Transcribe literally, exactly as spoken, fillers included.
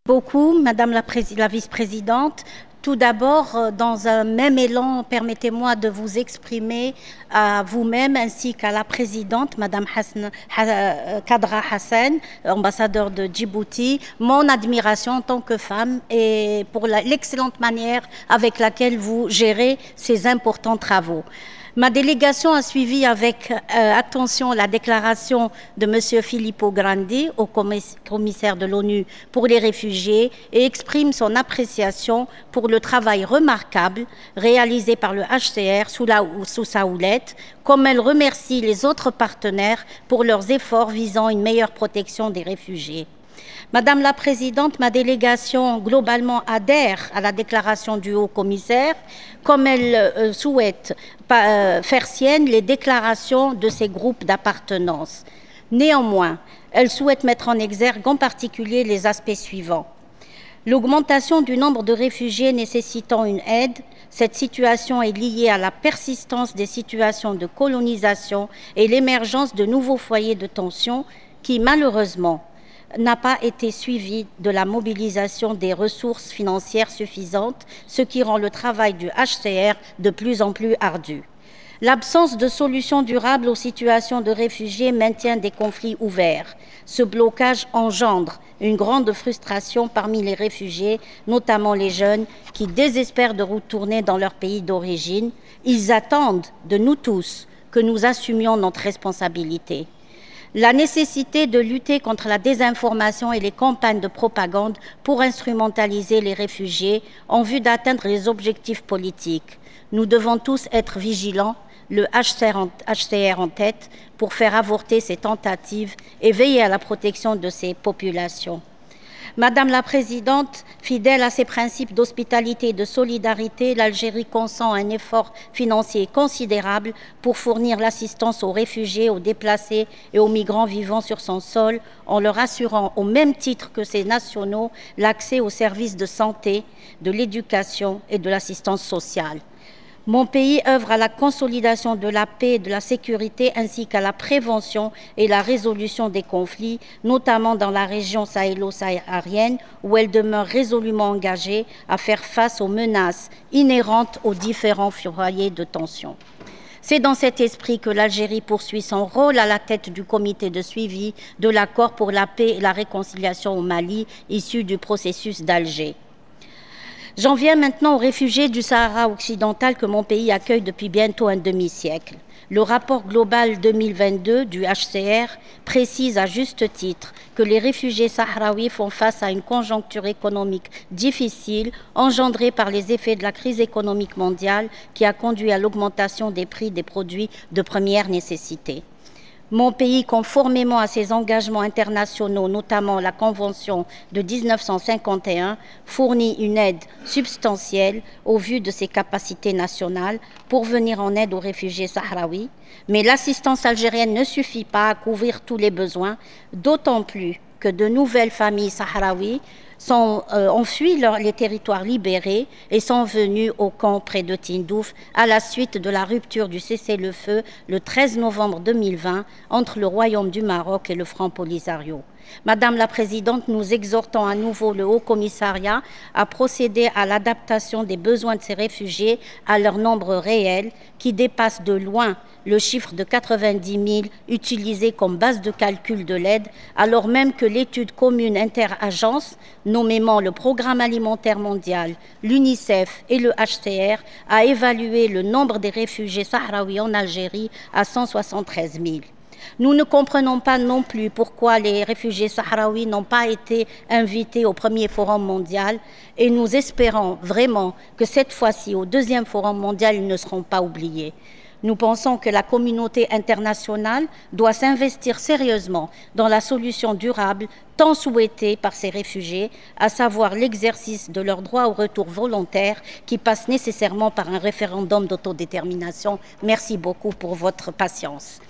Beaucoup, Madame la, la vice-présidente. Tout d'abord, euh, dans un même élan, permettez-moi de vous exprimer à vous-même ainsi qu'à la présidente, Madame Hassan, ha, Kadra Hassan, ambassadeur de Djibouti, mon admiration en tant que femme et pour l'excellente manière avec laquelle vous gérez ces importants travaux. Ma délégation a suivi avec euh, attention la déclaration de M. Filippo Grandi, au commissaire de l'ONU pour les réfugiés, et exprime son appréciation pour le travail remarquable réalisé par le H C R sous, la, sous sa houlette, comme elle remercie les autres partenaires pour leurs efforts visant une meilleure protection des réfugiés. Madame la Présidente, ma délégation globalement adhère à la déclaration du Haut-Commissaire, comme elle euh, souhaite euh, faire sienne les déclarations de ces groupes d'appartenance. Néanmoins, elle souhaite mettre en exergue en particulier les aspects suivants. L'augmentation du nombre de réfugiés nécessitant une aide, cette situation est liée à la persistance des situations de colonisation et l'émergence de nouveaux foyers de tension qui, malheureusement, n'a pas été suivi de la mobilisation des ressources financières suffisantes, ce qui rend le travail du H C R de plus en plus ardu. L'absence de solution durable aux situations de réfugiés maintient des conflits ouverts. Ce blocage engendre une grande frustration parmi les réfugiés, notamment les jeunes, qui désespèrent de retourner dans leur pays d'origine. Ils attendent de nous tous que nous assumions notre responsabilité. La nécessité de lutter contre la désinformation et les campagnes de propagande pour instrumentaliser les réfugiés en vue d'atteindre les objectifs politiques. Nous devons tous être vigilants, le H C R en tête, pour faire avorter ces tentatives et veiller à la protection de ces populations. Madame la Présidente, fidèle à ses principes d'hospitalité et de solidarité, l'Algérie consent un effort financier considérable pour fournir l'assistance aux réfugiés, aux déplacés et aux migrants vivant sur son sol, en leur assurant, au même titre que ses nationaux, l'accès aux services de santé, de l'éducation et de l'assistance sociale. Mon pays œuvre à la consolidation de la paix et de la sécurité ainsi qu'à la prévention et la résolution des conflits, notamment dans la région sahélo-saharienne où elle demeure résolument engagée à faire face aux menaces inhérentes aux différents foyers de tension. C'est dans cet esprit que l'Algérie poursuit son rôle à la tête du comité de suivi de l'accord pour la paix et la réconciliation au Mali, issu du processus d'Alger. J'en viens maintenant aux réfugiés du Sahara occidental que mon pays accueille depuis bientôt un demi-siècle. Le rapport global deux mille vingt-deux du H C R précise à juste titre que les réfugiés sahraouis font face à une conjoncture économique difficile engendrée par les effets de la crise économique mondiale qui a conduit à l'augmentation des prix des produits de première nécessité. Mon pays, conformément à ses engagements internationaux, notamment la Convention de mille neuf cent cinquante et un, fournit une aide substantielle au vu de ses capacités nationales pour venir en aide aux réfugiés sahraouis. Mais l'assistance algérienne ne suffit pas à couvrir tous les besoins, d'autant plus que de nouvelles familles sahraouies sont, euh, ont fui leur, les territoires libérés et sont venus au camp près de Tindouf à la suite de la rupture du cessez-le-feu le treize novembre deux mille vingt entre le Royaume du Maroc et le Front Polisario. Madame la Présidente, nous exhortons à nouveau le Haut-Commissariat à procéder à l'adaptation des besoins de ces réfugiés à leur nombre réel qui dépasse de loin le chiffre de quatre-vingt-dix mille utilisé comme base de calcul de l'aide, alors même que l'étude commune interagences, nommément le Programme alimentaire mondial, l'UNICEF et le H C R, a évalué le nombre des réfugiés sahraouis en Algérie à cent soixante-treize mille. Nous ne comprenons pas non plus pourquoi les réfugiés sahraouis n'ont pas été invités au premier forum mondial et nous espérons vraiment que cette fois-ci, au deuxième forum mondial, ils ne seront pas oubliés. Nous pensons que la communauté internationale doit s'investir sérieusement dans la solution durable tant souhaitée par ces réfugiés, à savoir l'exercice de leur droit au retour volontaire qui passe nécessairement par un référendum d'autodétermination. Merci beaucoup pour votre patience.